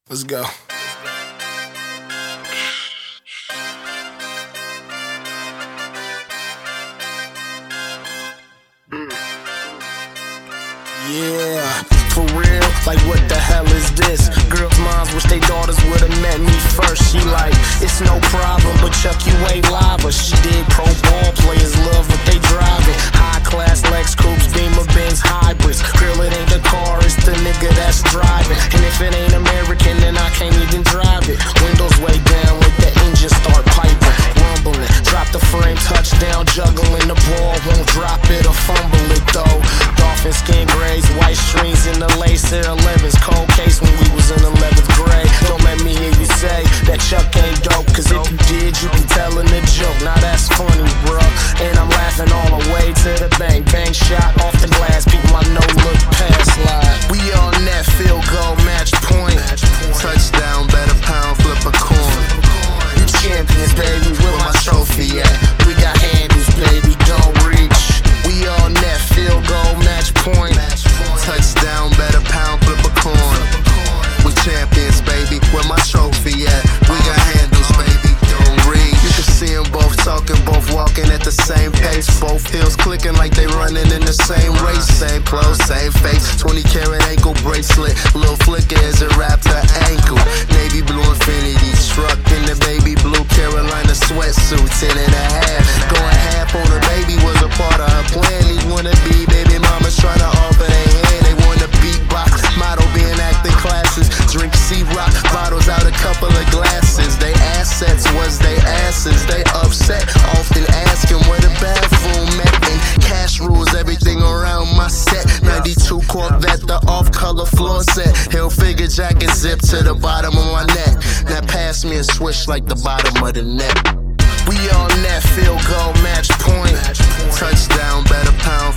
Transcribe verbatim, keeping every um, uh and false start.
Let's go. Yeah, for real, like what the hell is this? Girls' moms wish they daughters would've met me first. She like, it's no problem, but Chuck, you ain't lava. She did pro ball players love what they driving. High class Lex Coupes, Beamer Benz hybrids. Girl, it ain't the car, it's the nigga that's driving. And if it ain't American, then I can't even drive it. Windows way down, let the engine start piping, rumbling. Drop the frame, touchdown, juggling the ball. Won't drop it or fumble it though. Dolphin skin grades, white strings in the lace, Air elevens, cold case when we was in eleventh grade. Don't let me hear you say that Chuck ain't dope, cause if you did, you be telling a joke. Now that's funny, bruh, and I'm laughing all the way to the bank. Bang shot off the glass, people my no look pass slide. We on that field goal, match point. Touchdown, better pound, flip a coin. You champions, baby, where my trophy at? We got handles, baby, don't reach. We on that field goal, match point. Touchdown, better pound, flip a coin. We champions, baby, where my trophy at? We got handles, baby, don't reach. You can see them both talking, both walking at the same pace. Both heels clicking like they running in the same race. Same clothes, same face, twenty karat ankle bracelet. Little flicker as it wrapped her ankle. Navy blue Infinity truck in the baby blue Carolina sweatsuit. Ten and a half, going half on her baby was a part of her plan. These wanna be baby mamas trying to offer their hand. They wanna beatbox, motto being acting classes. Drink C-Rock, bottles out a couple of glasses. They assets was they asses. They upset, often asking where the bathroom at. And cash rules everything around my set. ninety-two Corvette, the off-color floor set. Hill figure jacket zip to the bottom of my neck. Now pass me a swish like the bottom of the net. We on that field goal, match point. Touchdown, better pound,